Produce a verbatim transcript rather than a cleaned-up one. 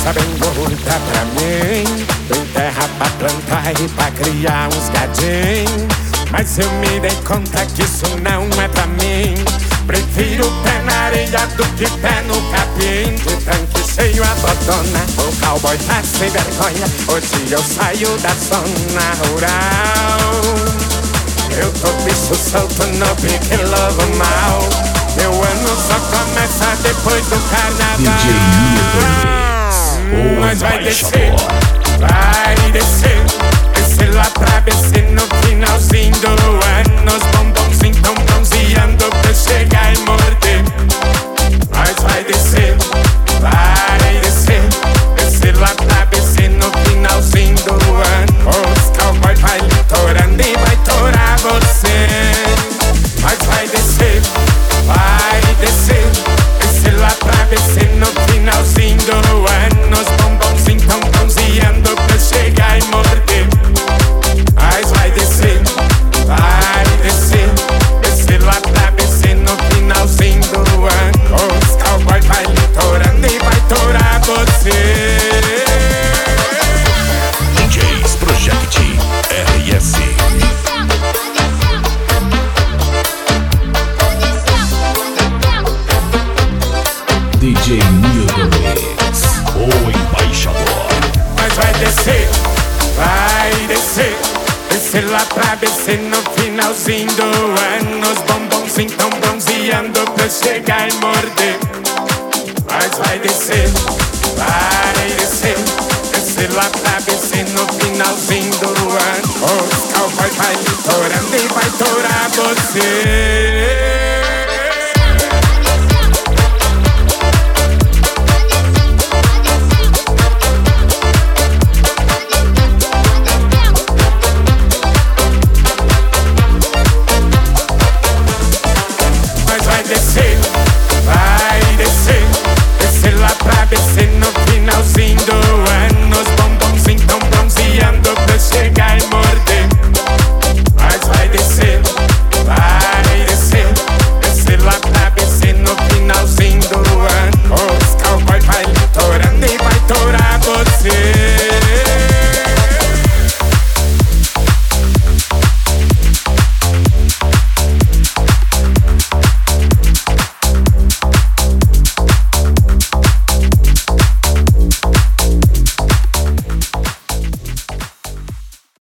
roça bem gorda pra mim. Tem terra pra plantar e pra criar uns gadinhos. Mas eu me dei conta que isso não é pra mim. Prefiro pé na areia do que pé no capim. De tanque cheio a botona, o cowboy tá sem vergonha. Hoje eu saio da zona rural. Eu tô bicho solto no pique lobo mal. Meu ano só começa depois do carnaval. D J Nildo, Mas vai descer, vai descer. Descer lá pra B C no finalzinho do ano. Os bombonzinhos tão bronzeando pra chegar e morder. Mas vai descer, vai descer. Descer lá pra B C no finalzinho do ano. Os cowboy vai litorando e vai torar você. Mas vai descer, vai descer. Descer lá pra B C no finalzinho do ano. Os bombonzinhos tão bronzeando pra chegar e morder. Mas vai descer, vai descer. Descer lá pra B C no finalzinho do ano. Os cowboy vai litorando e vai torar você. D Js Project R S. D J Nildo Mix, o embaixador. Mas vai descer, vai descer. Descer lá pra B C no finalzinho do ano. Os bombonzinhos tão bronzeando pra chegar e morder.